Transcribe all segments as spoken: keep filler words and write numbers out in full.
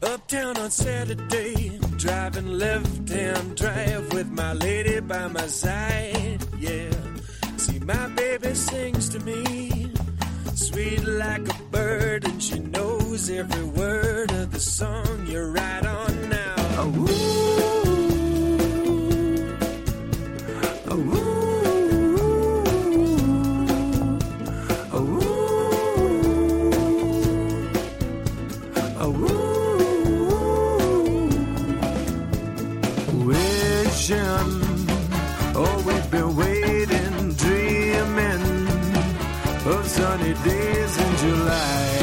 Uptown on Saturday, driving left-hand drive with my lady by my side, yeah. See, my baby sings to me, sweet like a bird, and she knows every word of the song. You're right on now. Oh, ooh, oh, ooh. Oh, we've been waiting, dreaming of sunny days in July.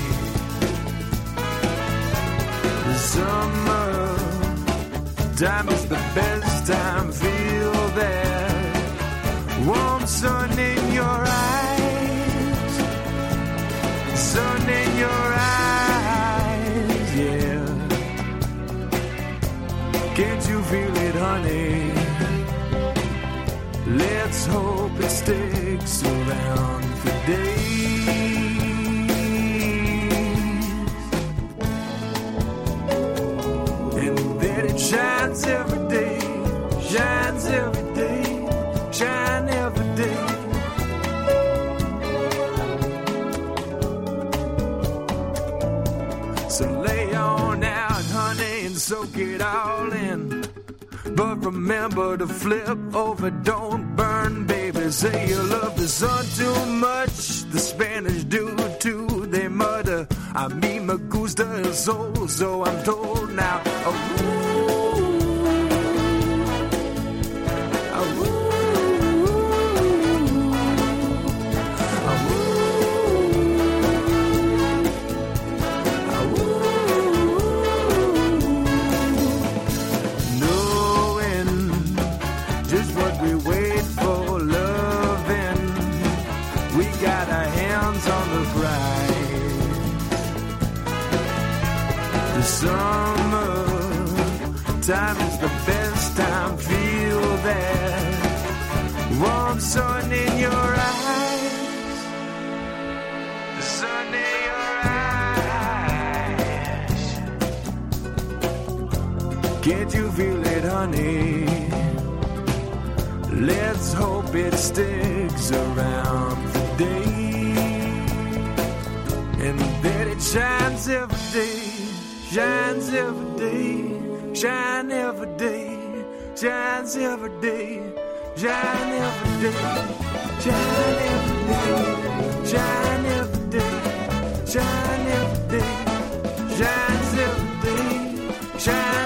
The summer time is the best time. Feel that warm sun in your eyes, sun in your eyes, yeah. Can't you feel it, honey? Let's hope it sticks around for days, and then it shines every day, shines every day, shine every day. So lay on out, honey, and soak it all in. But remember to flip over, don't burn, baby. Say you love the sun too much, the Spanish do too. They mutter, a mí me gusta el sol, so I'm told now. Oh, summer time is the best time. Feel that warm sun in your eyes, the sun in your eyes. Can't you feel it, honey? Let's hope it sticks around for days, and that it shines every day. Shines every day, shine every day, shines every day, shine every day, shine every day, shine every day, shine every day, shines every day, shine.